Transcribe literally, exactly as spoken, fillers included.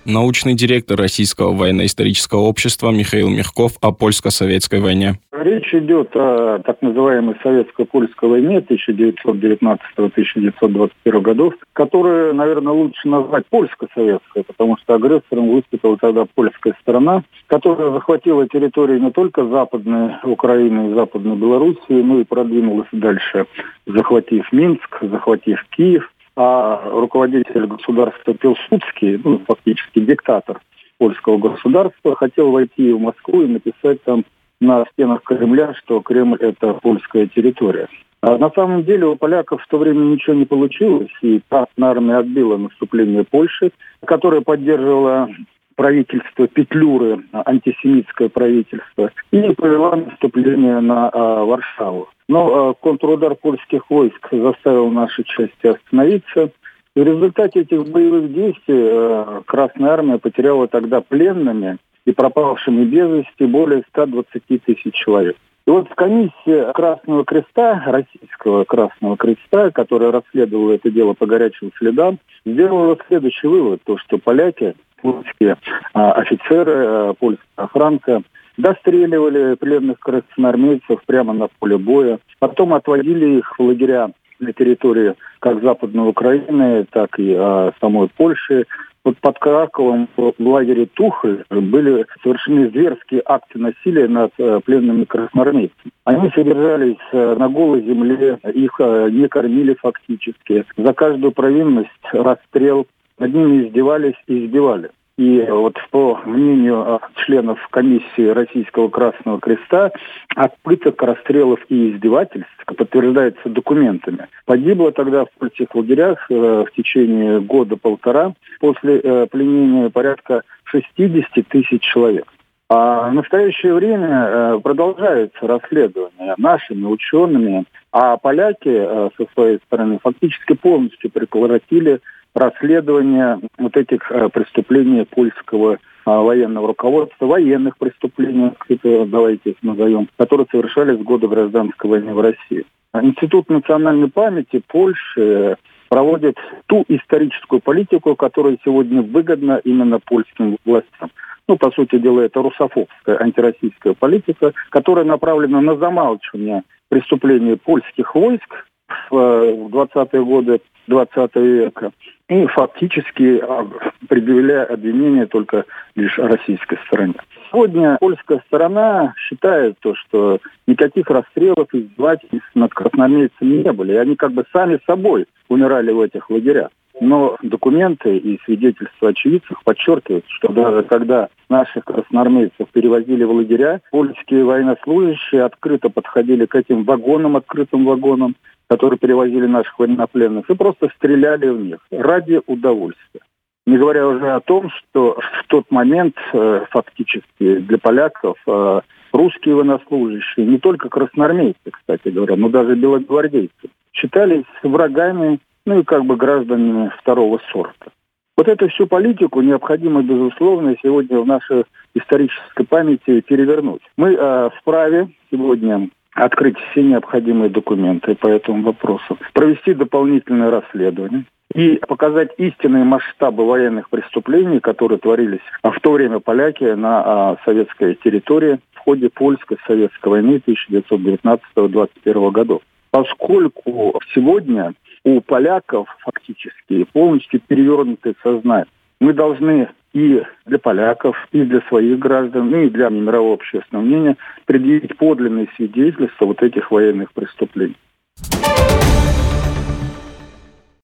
Научный директор Российского военно-исторического общества Михаил Мягков о польско-советской войне. Речь идет о так называемой советско-польской войне тысяча девятьсот девятнадцатого — тысяча девятьсот двадцать первого годов, которую, наверное, лучше назвать польско-советской, потому что агрессором выступила тогда польская сторона, которая захватила территории не только Западной Украины и Западной Белоруссии, но и продвинулась дальше, захватив Минск, захватив Киев. А руководитель государства Пилсудский, ну, фактически диктатор польского государства, хотел войти в Москву и написать там на стенах Кремля, что Кремль – это польская территория. А на самом деле у поляков в то время ничего не получилось, и Красная армия отбила наступление Польши, которое поддерживало правительство Петлюры, антисемитское правительство, и повела наступление на а, Варшаву. Но а, контрудар польских войск заставил наши части остановиться. И в результате этих боевых действий а, Красная армия потеряла тогда пленными и пропавшими без вести более ста двадцати тысяч человек. И вот комиссия Красного Креста, российского Красного Креста, которая расследовала это дело по горячим следам, сделала следующий вывод, то что поляки, польские а, офицеры, а, польская охранка, достреливали пленных красноармейцев прямо на поле боя, потом отводили их в лагеря на территории как Западной Украины, так и а, самой Польши. Вот под Краковом в лагере Тухоль были совершены зверские акты насилия над э, пленными красноармейцами. Они содержались э, на голой земле, их э, не кормили фактически. За каждую провинность расстрел, над ними издевались и избивали. И вот по мнению членов комиссии Российского Красного Креста, от пыток, расстрелов и издевательств, подтверждается документами, погибло тогда в польских лагерях э, в течение года-полтора после э, пленения порядка шестьдесят тысяч человек. А в настоящее время э, продолжается расследование нашими учеными, а поляки э, со своей стороны фактически полностью прекратили расследование вот этих э, преступлений польского э, военного руководства, военных преступлений, это, давайте их назовем, которые совершались в годы гражданской войны в России. Институт национальной памяти Польши проводит ту историческую политику, которая сегодня выгодна именно польским властям. Ну, по сути дела, это русофобская, антироссийская политика, которая направлена на замалчивание преступлений польских войск в двадцатые годы двадцатого века и фактически предъявляя обвинения только лишь российской стороне. Сегодня польская сторона считает то, что никаких расстрелов и издевательств над красноармейцами не были. И они как бы сами собой умирали в этих лагерях. Но документы и свидетельства очевидцев подчеркивают, что даже когда наших красноармейцев перевозили в лагеря, польские военнослужащие открыто подходили к этим вагонам, открытым вагонам, которые перевозили наших военнопленных, и просто стреляли в них ради удовольствия. Не говоря уже о том, что в тот момент э, фактически для поляков э, русские военнослужащие, не только красноармейцы, кстати говоря, но даже белогвардейцы, считались врагами, ну и как бы гражданами второго сорта. Вот эту всю политику необходимо, безусловно, сегодня в нашей исторической памяти перевернуть. Мы э, вправе сегодня открыть все необходимые документы по этому вопросу, провести дополнительное расследование и показать истинные масштабы военных преступлений, которые творились в то время поляки на а, советской территории в ходе польско-советской войны тысяча девятьсот девятнадцатого — двадцать первого годов. Поскольку сегодня у поляков фактически полностью перевернутое сознание, мы должны и для поляков, и для своих граждан, и для мирового общественного мнения предъявить подлинные свидетельства вот этих военных преступлений.